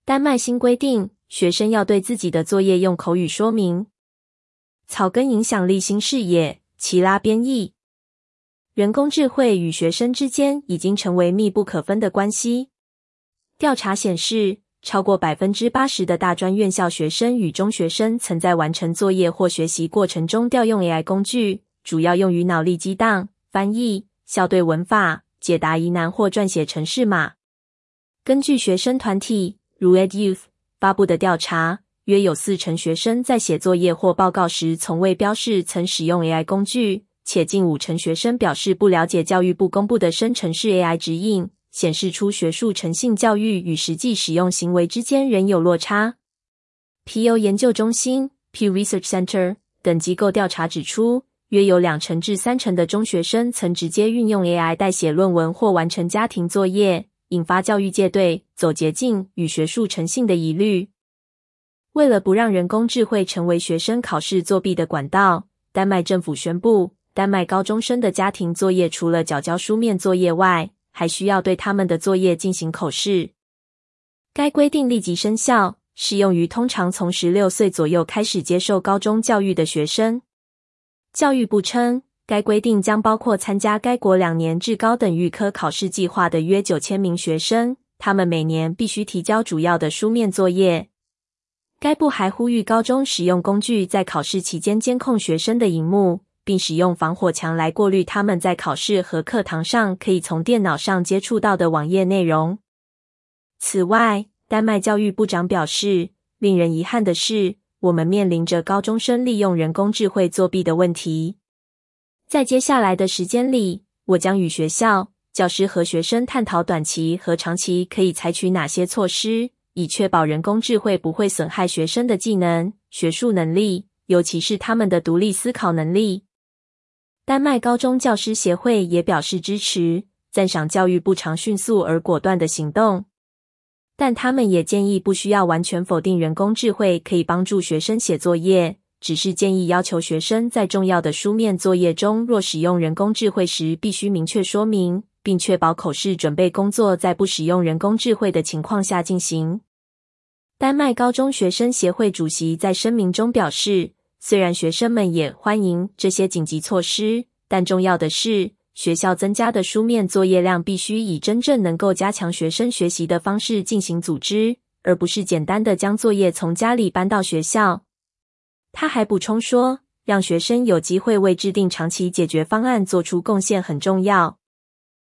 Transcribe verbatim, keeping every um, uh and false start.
丹麦新规定，学生要对自己的作业用口语说明。草根影响力新视野，齐拉编译。人工智慧与学生之间已经成为密不可分的关系。调查显示，超过 百分之八十 的大专院校学生与中学生曾在完成作业或学习过程中调用 A I 工具，主要用于脑力激荡、翻译、校对文法、解答疑难或撰写程式码。根据学生团体如 EdYouth 发布的调查，约有四成学生在写作业或报告时从未标示曾使用 A I 工具，且近五成学生表示不了解教育部公布的生成式 A I 指引，显示出学术诚信教育与实际使用行为之间仍有落差。皮尤研究中心 Pew Research Center 等机构调查指出，约有两成至三成的中学生曾直接运用 A I 代写论文或完成家庭作业，引发教育界对走捷径与学术诚信的疑虑。为了不让人工智慧成为学生考试作弊的管道，丹麦政府宣布，丹麦高中生的家庭作业除了缴交书面作业外，还需要对他们的作业进行口试。该规定立即生效，适用于通常从十六岁左右开始接受高中教育的学生。教育部称，该规定将包括参加该国两年制高等预科考试计划的约九千名学生，他们每年必须提交主要的书面作业。该部还呼吁高中使用工具在考试期间监控学生的萤幕，并使用防火墙来过滤他们在考试和课堂上可以从电脑上接触到的网页内容。此外，丹麦教育部长表示，令人遗憾的是，我们面临着高中生利用人工智慧作弊的问题。在接下来的时间里，我将与学校、教师和学生探讨短期和长期可以采取哪些措施，以确保人工智慧不会损害学生的技能、学术能力，尤其是他们的独立思考能力。丹麦高中教师协会也表示支持，赞赏教育部长迅速而果断的行动。但他们也建议不需要完全否定人工智慧可以帮助学生写作业，只是建议要求学生在重要的书面作业中若使用人工智慧时必须明确说明，并确保口试准备工作在不使用人工智慧的情况下进行。丹麦高中学生协会主席在声明中表示，虽然学生们也欢迎这些紧急措施，但重要的是，学校增加的书面作业量必须以真正能够加强学生学习的方式进行组织，而不是简单的将作业从家里搬到学校。他还补充说，让学生有机会为制定长期解决方案做出贡献很重要。